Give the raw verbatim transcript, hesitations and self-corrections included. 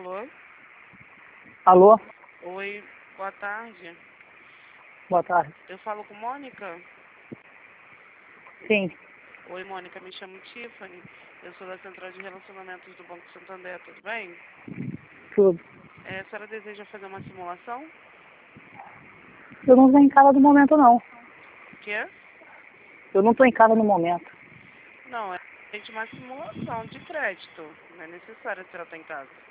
Alô? Alô? Oi, boa tarde. Boa tarde. Eu falo com Mônica? Sim, Oi, Mônica, me chamo Tiffany. Eu sou da Central de Relacionamentos do Banco Santander, tudo bem? tudo. É, a senhora deseja fazer uma simulação? Eu não estou em casa no momento, não. O quê? Eu não estou em casa no momento. Não, é uma simulação de crédito. Não é necessário a senhora estar em casa.